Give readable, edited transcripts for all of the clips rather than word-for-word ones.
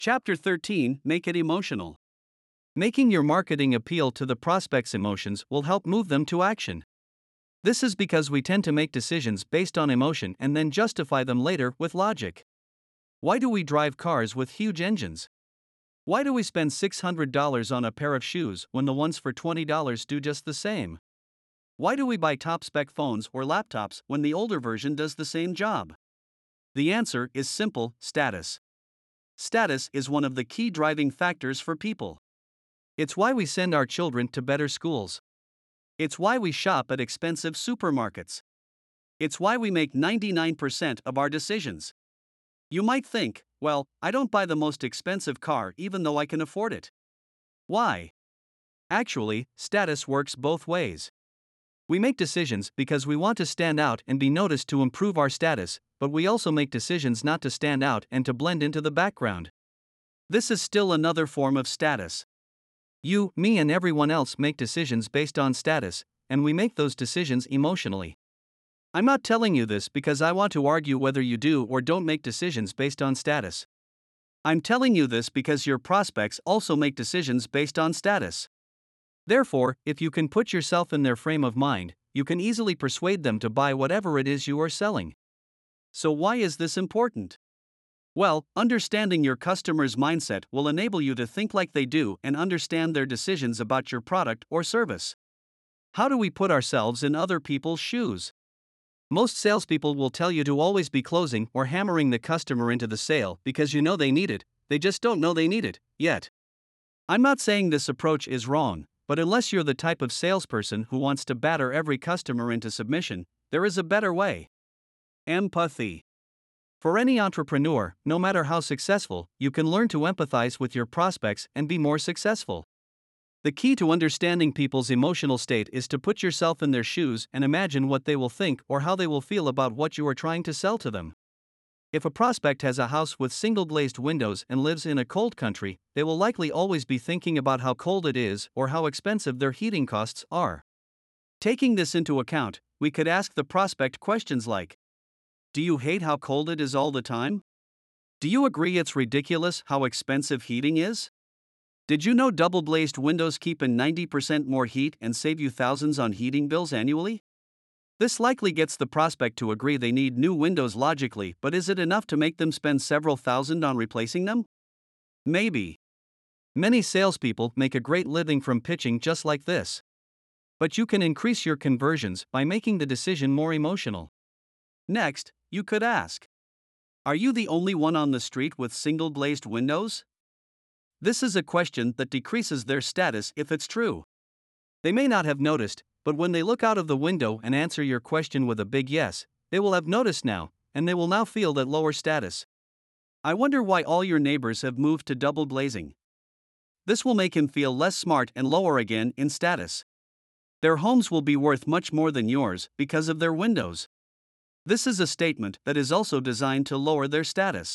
Chapter 13, Make it emotional. Making your marketing appeal to the prospect's emotions will help move them to action. This is because we tend to make decisions based on emotion and then justify them later with logic. Why do we drive cars with huge engines? Why do we spend $600 on a pair of shoes when the ones for $20 do just the same? Why do we buy top spec phones or laptops when the older version does the same job? The answer is simple: status. Status is one of the key driving factors for people. It's why we send our children to better schools. It's why we shop at expensive supermarkets. It's why we make 99% of our decisions. You might think, well, I don't buy the most expensive car even though I can afford it. Why? Actually, status works both ways. We make decisions because we want to stand out and be noticed to improve our status, but we also make decisions not to stand out and to blend into the background. This is still another form of status. You, me, and everyone else make decisions based on status, and we make those decisions emotionally. I'm not telling you this because I want to argue whether you do or don't make decisions based on status. I'm telling you this because your prospects also make decisions based on status. Therefore, if you can put yourself in their frame of mind, you can easily persuade them to buy whatever it is you are selling. So why is this important? Well, understanding your customer's mindset will enable you to think like they do and understand their decisions about your product or service. How do we put ourselves in other people's shoes? Most salespeople will tell you to always be closing or hammering the customer into the sale because you know they need it, they just don't know they need it yet. I'm not saying this approach is wrong, but unless you're the type of salesperson who wants to batter every customer into submission, there is a better way. Empathy. For any entrepreneur, no matter how successful, you can learn to empathize with your prospects and be more successful. The key to understanding people's emotional state is to put yourself in their shoes and imagine what they will think or how they will feel about what you are trying to sell to them. If a prospect has a house with single-glazed windows and lives in a cold country, they will likely always be thinking about how cold it is or how expensive their heating costs are. Taking this into account, we could ask the prospect questions like, do you hate how cold it is all the time? Do you agree it's ridiculous how expensive heating is? Did you know double-glazed windows keep in 90% more heat and save you thousands on heating bills annually? This likely gets the prospect to agree they need new windows logically, but is it enough to make them spend several thousand on replacing them? Maybe. Many salespeople make a great living from pitching just like this. But you can increase your conversions by making the decision more emotional. Next, you could ask, are you the only one on the street with single-glazed windows? This is a question that decreases their status if it's true. They may not have noticed, but when they look out of the window and answer your question with a big yes, they will have noticed now, and they will now feel that lower status. I wonder why all your neighbors have moved to double glazing. This will make him feel less smart and lower again in status. Their homes will be worth much more than yours because of their windows. This is a statement that is also designed to lower their status.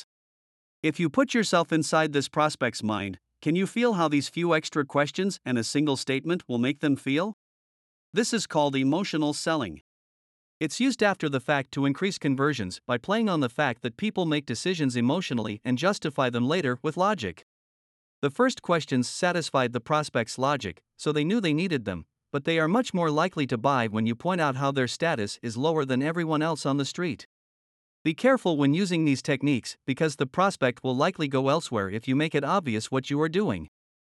If you put yourself inside this prospect's mind, can you feel how these few extra questions and a single statement will make them feel? This is called emotional selling. It's used after the fact to increase conversions by playing on the fact that people make decisions emotionally and justify them later with logic. The first questions satisfied the prospect's logic, so they knew they needed them, but they are much more likely to buy when you point out how their status is lower than everyone else on the street. Be careful when using these techniques because the prospect will likely go elsewhere if you make it obvious what you are doing.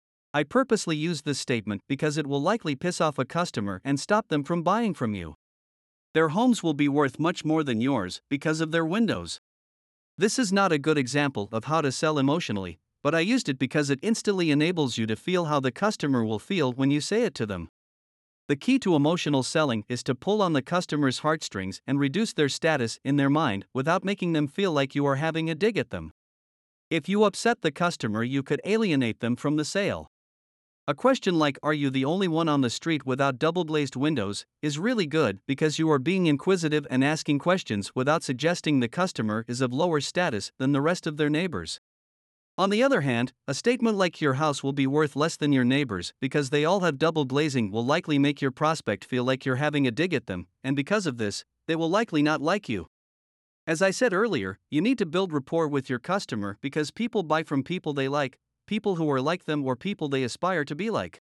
I purposely use this statement because it will likely piss off a customer and stop them from buying from you. Their homes will be worth much more than yours because of their windows. This is not a good example of how to sell emotionally, but I used it because it instantly enables you to feel how the customer will feel when you say it to them. The key to emotional selling is to pull on the customer's heartstrings and reduce their status in their mind without making them feel like you are having a dig at them. If you upset the customer, you could alienate them from the sale. A question like, are you the only one on the street without double-glazed windows, is really good because you are being inquisitive and asking questions without suggesting the customer is of lower status than the rest of their neighbors. On the other hand, a statement like your house will be worth less than your neighbors because they all have double glazing will likely make your prospect feel like you're having a dig at them, and because of this, they will likely not like you. As I said earlier, you need to build rapport with your customer because people buy from people they like, people who are like them, or people they aspire to be like.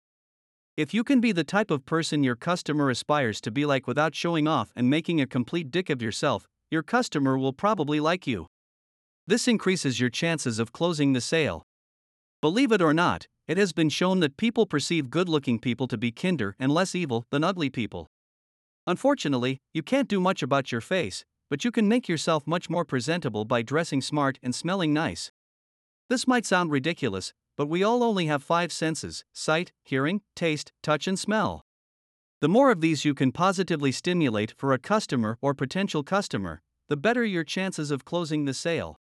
If you can be the type of person your customer aspires to be like without showing off and making a complete dick of yourself, your customer will probably like you. This increases your chances of closing the sale. Believe it or not, it has been shown that people perceive good-looking people to be kinder and less evil than ugly people. Unfortunately, you can't do much about your face, but you can make yourself much more presentable by dressing smart and smelling nice. This might sound ridiculous, but we all only have 5 senses: sight, hearing, taste, touch, and smell. The more of these you can positively stimulate for a customer or potential customer, the better your chances of closing the sale.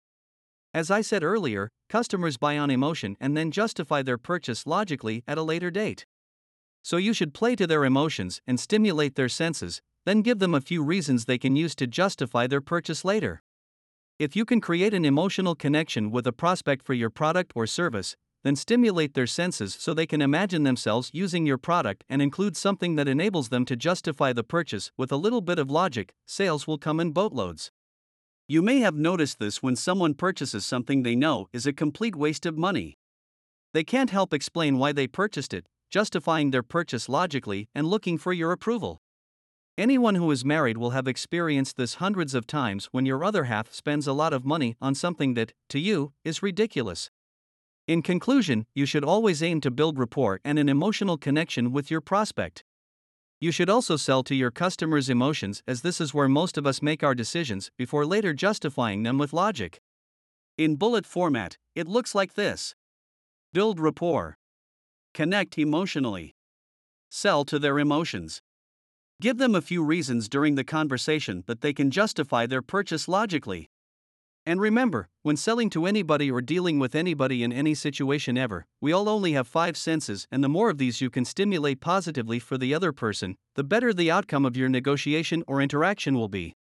As I said earlier, customers buy on emotion and then justify their purchase logically at a later date. So you should play to their emotions and stimulate their senses, then give them a few reasons they can use to justify their purchase later. If you can create an emotional connection with a prospect for your product or service, then stimulate their senses so they can imagine themselves using your product and include something that enables them to justify the purchase. With a little bit of logic, sales will come in boatloads. You may have noticed this when someone purchases something they know is a complete waste of money. They can't help explain why they purchased it, justifying their purchase logically and looking for your approval. Anyone who is married will have experienced this hundreds of times when your other half spends a lot of money on something that, to you, is ridiculous. In conclusion, you should always aim to build rapport and an emotional connection with your prospect. You should also sell to your customers' emotions, as this is where most of us make our decisions before later justifying them with logic. In bullet format, it looks like this: build rapport, connect emotionally, sell to their emotions. Give them a few reasons during the conversation that they can justify their purchase logically. And remember, when selling to anybody or dealing with anybody in any situation ever, we all only have 5 senses, and the more of these you can stimulate positively for the other person, the better the outcome of your negotiation or interaction will be.